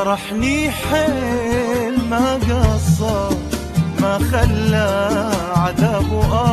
جرحني حيل ما قصر ما خلى عذاب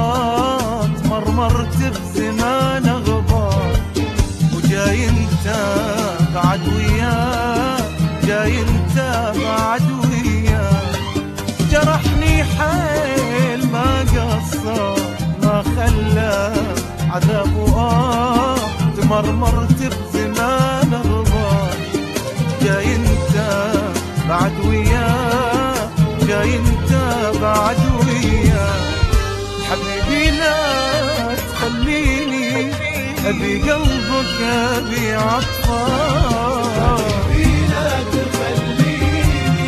مرمرت بزمان غبار، وجاي انت بعد وياه، جاي انت بعد وياه. جرحني حيل ما قصر ما خلى عذاب مرمرت بزمان غبار، جاي انت بعد وياه، جاي انت بعد وياه. حبيبي لا تخليني ابي قلبك ابي عطفك، حبيبي لا تخليني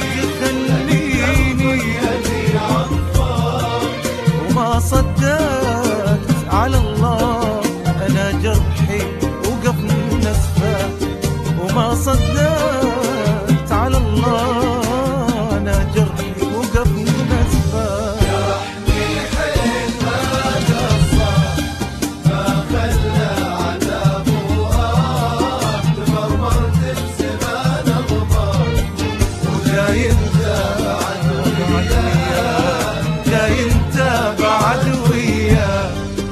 ابي عطفك. وما صدقت على الله انا جرحي وقف نسفه، وما صدقت على الله انا جرحي وقف نسفه. جرحني حيل ما قصر ما خلى عذابه تمرمرت بزمان غبار، وجاي انت بعد وياه، جاي انت بعد وياه.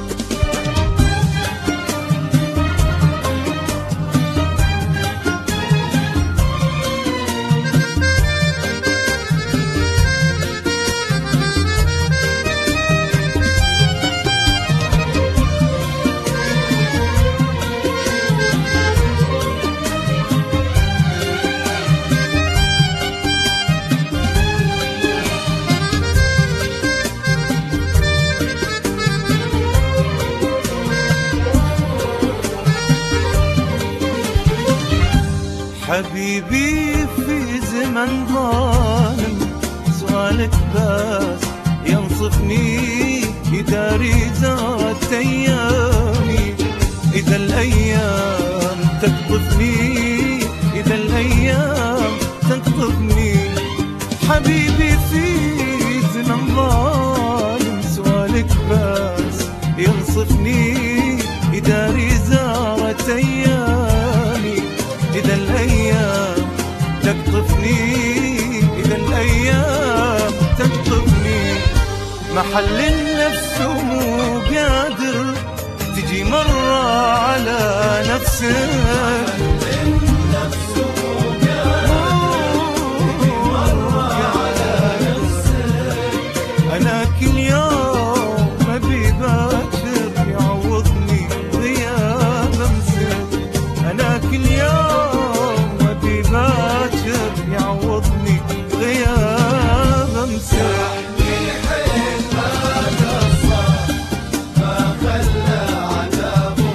حبيبي في زمن ظالم سؤالك بس ينصفني، يداري زارت ايامي اذا الايام تقطفني، اذا الايام تقطفني. حبيبي في زمن ظالم سؤالك بس ينصفني، يداري زارت ايامي إذا الأيام تقطفني، إذا الأيام تقطفني. محل النفس مو قادر تجي مرة على نفسك، النفس مو قادر تجي مرة على نفسك. أنا كل يوم أبي باكر يعوضني غياب أمسك، أنا كل يوم أبي باكر يعوضني غياب أمسك. جرحني حيل ما قصر ما خلى عذابه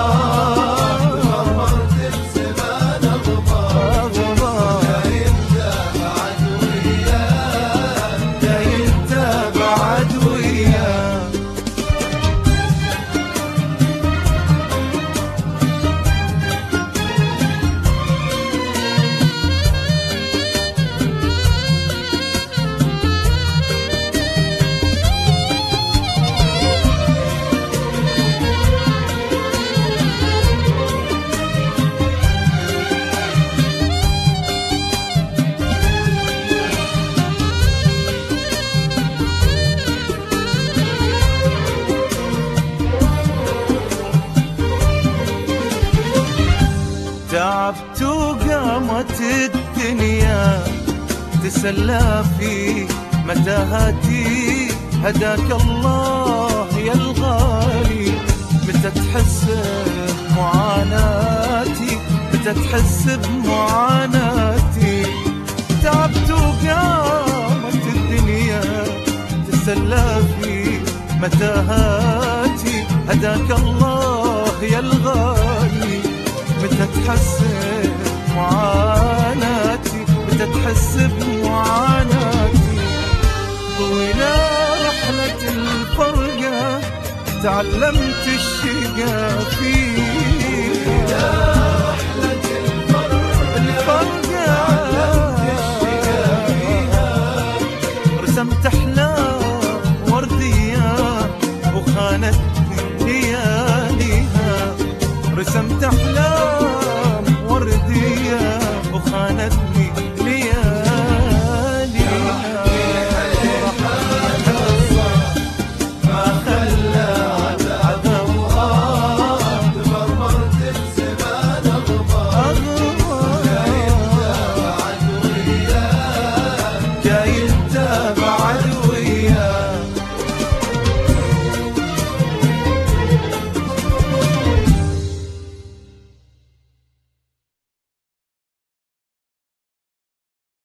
تمرمرت بزمان غبار، جاي انت بعد وياه، جاي انت بعد وياه. تعبت وقامت الدنيا تسلى في متاهاتي، هداك الله يا الغالي. متى تحس بمعاناتي، متى تحس بمعاناتي. تعبت وقامت الدنيا تسلى في متاهاتي، هداك الله يا الغالي. متى تحس بمعاناتي، متى تحس بمعاناتي. طويلة رحلة الفرقة تعلمت الشقا فيها،